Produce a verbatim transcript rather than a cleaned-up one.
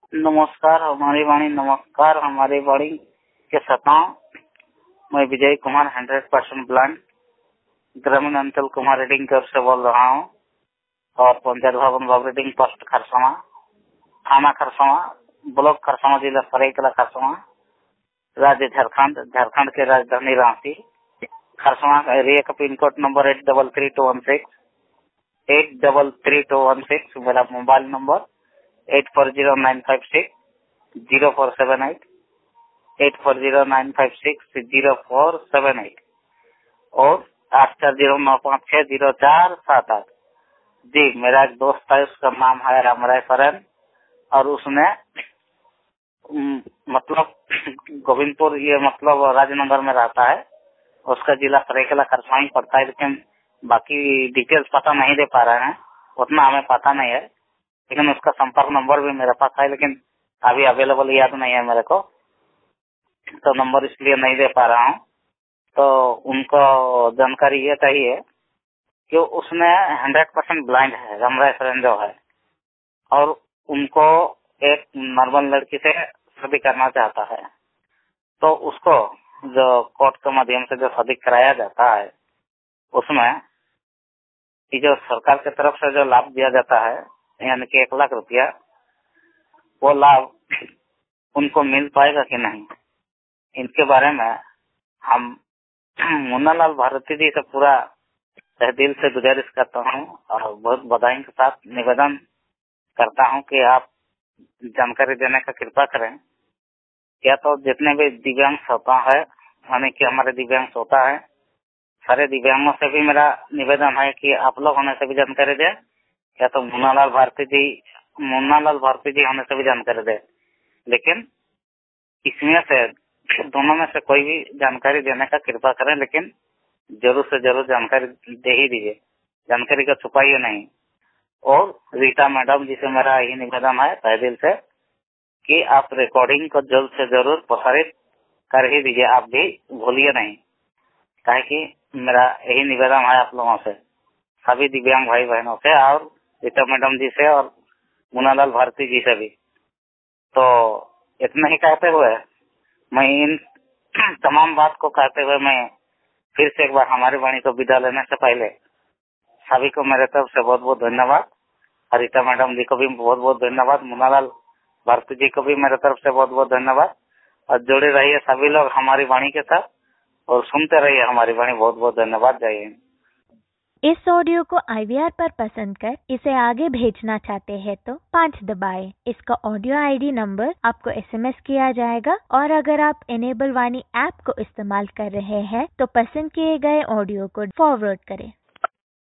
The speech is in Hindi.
नमस्कार हमारी वाणी नमस्कार हमारी वाणी के श्रोताओं, मैं Vijay Kumar hundred percent blind ग्रामीण अंचल कुमार रीडिंग की ओर से बोल रहा हूँ और पंचायत भवन बाब रीडिंग पोस्ट खरसावां, थाना खरसावां, ब्लॉक खरसावां, जिला सरायकेला खरसावां, राज्य झारखंड, झारखंड के राजधानी रांची, खरसावां एरिया का pin code number eight double three two one six eight double three two one six मेरा mobile number eight four zero nine five six zero four seven eight eight four zero nine five six zero four seven eight और आठ चार जीरो नौ पाँच छह जीरो चार सात आठ। जी, मेरा एक दोस्त है, उसका नाम है रामराय सरन और उसने उम, मतलब गोविंदपुर, ये मतलब राजनगर में रहता है। उसका जिला सरायकेला खरसावां पड़ता है, लेकिन बाकी डिटेल्स पता नहीं दे पा रहे हैं, उतना हमें पता नहीं है। लेकिन उसका संपर्क नंबर भी मेरे पास है, लेकिन अभी अवेलेबल याद नहीं है मेरे को, तो नंबर इसलिए नहीं दे पा रहा हूँ। तो उनको जानकारी ये चाहिए कि उसने हंड्रेड परसेंट ब्लाइंड है, रामराय सरन जो है, और उनको एक नॉर्मल लड़की से शादी करना चाहता है। तो उसको जो कोर्ट के माध्यम से जो शादी कराया जाता है, उसमें ये जो सरकार की तरफ से जो लाभ दिया जाता है, यानी कि एक लाख रुपया, वो लाभ उनको मिल पाएगा कि नहीं, इनके बारे में हम मुन्नालाल भारती जी से पूरा तहे दिल से गुजारिश करता हूँ और बहुत बधाई के साथ निवेदन करता हूँ कि आप जानकारी देने का कृपा करें। या तो जितने भी दिव्यांग श्रोता है, यानी कि हमारे दिव्यांग श्रोता है, सारे दिव्यांगों से भी मेरा निवेदन है कि आप लोग होने से भी जानकारी दें, या तो मुन्नालाल भारती जी मुन्नालाल भारती जी होने से भी जानकारी दें। लेकिन इसमें से दोनों में से कोई भी जानकारी देने का कृपा करें, लेकिन जरूर से जरूर जानकारी दे ही दीजिए, जानकारी का छुपाइए नहीं। और रीटा मैडम जी से मेरा यही निवेदन है तहे दिल से कि आप रिकॉर्डिंग को जल्द से जरूर प्रसारित कर ही दीजिए, आप भी भूलिए नहीं। काहे कि मेरा यही निवेदन है आप लोगों से, सभी दिव्यांग भाई बहनों से, और रीटा मैडम जी से और मुन्नालाल भारती जी से भी। तो इतना ही कहते हुए मैं इन तमाम बात को कहते हुए मैं फिर से एक बार हमारी वाणी को विदा लेने से पहले सभी को मेरे तरफ से बहुत बहुत धन्यवाद, रीटा मैडम जी को भी बहुत बहुत धन्यवाद, मुन्नालाल भारती जी को भी मेरे तरफ से बहुत बहुत धन्यवाद। और जुड़े रहिए सभी लोग हमारी वाणी के साथ और सुनते रहिए हमारी वाणी। बहुत बहुत धन्यवाद। जय हिंद। इस ऑडियो को आई वी आर पर पसंद कर इसे आगे भेजना चाहते हैं तो पाँच दबाएं। इसका ऑडियो आई डी नंबर आपको एस एम एस किया जाएगा, और अगर आप इनेबल वाणी ऐप को इस्तेमाल कर रहे हैं तो पसंद किए गए ऑडियो को फॉरवर्ड करें।